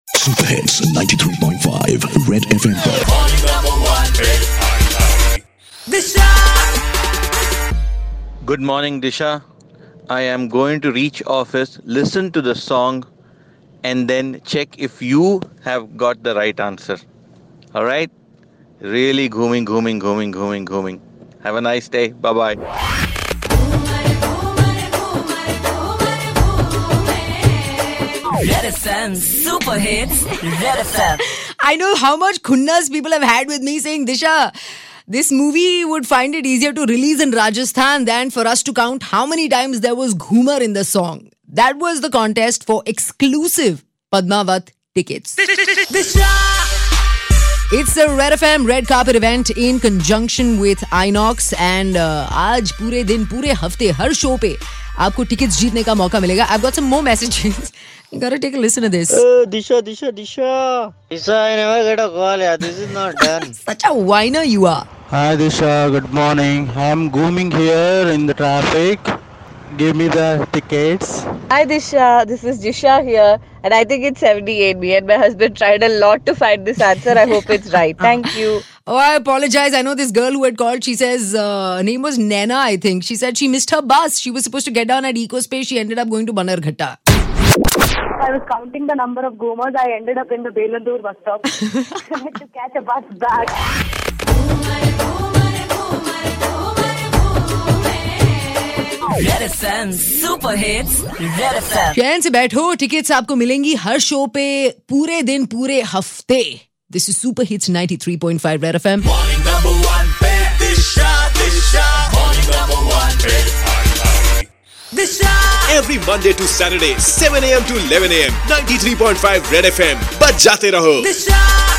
Super hits 93.5 red FM पर। Good morning, Disha. I am going to reach office, listen to the song, and then check if you have got the right answer. All right? Really grooming. Have a nice day. Bye bye. Red FM Super Hits. Red FM. I know how much khunnas people have had with me saying, Disha, this movie would find it easier to release in Rajasthan than for us to count how many times there was Ghumar in the song. That was the contest for exclusive Padmavat tickets. It's a Red FM Red Carpet event in conjunction with Inox and आज पूरे दिन पूरे हफ्ते हर show पे आपको tickets जीतने का मौका मिलेगा. I've got some more messages. You gotta take a listen to this. Disha, I never get a call. Yeah, this is not done. Such a whiner you are. Hi Disha, good morning. I'm grooming here in the traffic. Give me the tickets. Hi Disha, this is Jisha here and I think it's 78. Me and my husband tried a lot to find this answer. I hope it's right. Thank you. Oh, I apologize. I know this girl who had called. She says, her name was Nana, I think. She said she missed her bus. She was supposed to get down at EcoSpace. She ended up going to Bannerghatta. I was counting the number of Gomas. I ended up in the Belandur bus stop. I had to catch a bus back. Red FM Super Hits. Red FM. चैन से बैठो, tickets आपको मिलेंगी हर show पे पूरे दिन पूरे हफ्ते. This is Super Hits 93.5 Red FM. Morning number one पे Disha. Morning number one पे Disha. Every Monday to Saturday, 7 a.m. to 11 a.m. 93.5 Red FM. बज जाते रहो. Disha.